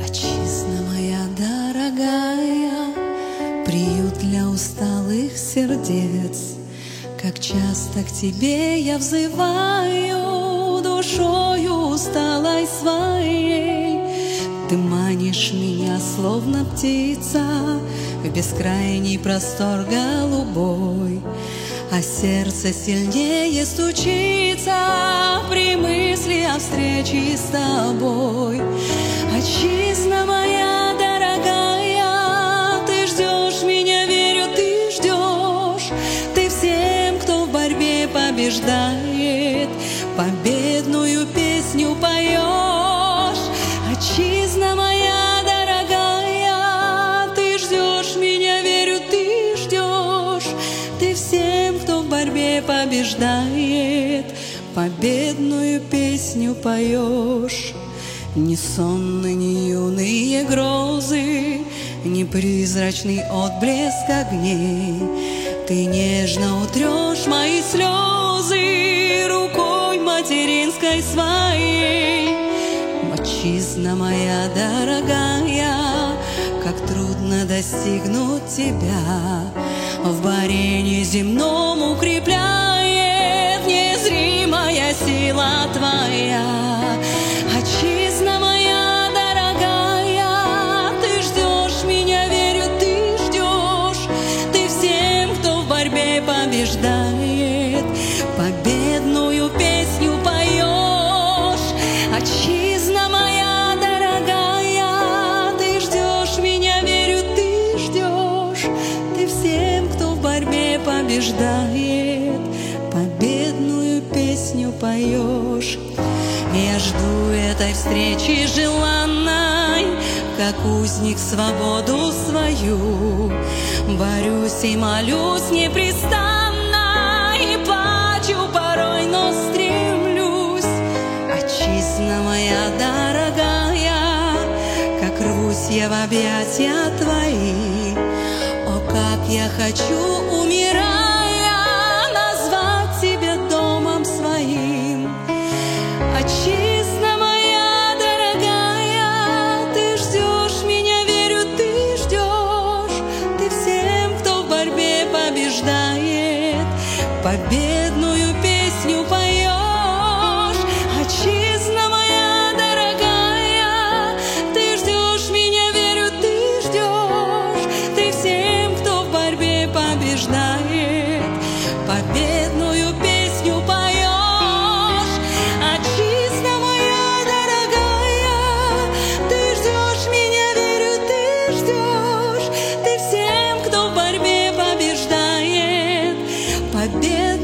Отчизна моя дорогая, приют для усталых сердец. Как часто к тебе я взываю, душою усталой своей. Ты манишь меня, словно птица, в бескрайний простор голубой, а сердце сильнее стучится при мысли о встрече с тобой. Отчизна моя дорогая, ты ждешь меня, верю, ты ждешь. Ты всем, кто в борьбе побеждает, победную песню поешь. Отчизна моя дорогая, ты ждешь меня, верю, ты ждешь. Ты всем, кто в борьбе побеждает, победную песню поешь. Ни сонны, ни юные грозы, ни призрачный отблеск огней. Ты нежно утрешь мои слезы рукой материнской своей. Отчизна моя дорогая, как трудно достигнуть тебя, в борении земном укрепляет незримая сила твоя. Отчизна моя дорогая, ты ждешь меня, верю, ты ждешь. Ты всем, кто в борьбе побеждает, победную песню поешь. Отчизна моя дорогая, ты ждешь меня, верю, ты ждешь. Ты всем, кто в борьбе побеждает, победную песню поешь. Я жду этой встречи желанной, как узник свободу свою. Борюсь и молюсь непрестанно, и плачу порой, но стремлюсь. Отчизна моя дорогая, как рвусь я в объятия твои. О, как я хочу, умирая, назвать тебя домом своим. Отчизна моя дорогая, ты ждешь меня, верю, ты ждешь. Ты всем, кто в борьбе побеждает, победную песню поешь. Отчизна моя дорогая, ты ждешь меня, верю, ты ждешь. Ты всем, кто в борьбе побеждает, победную песню поешь. Отчизна моя дорогая, ты ждешь меня, верю, ты ждешь. Ты всем, кто в борьбе побеждает, победу.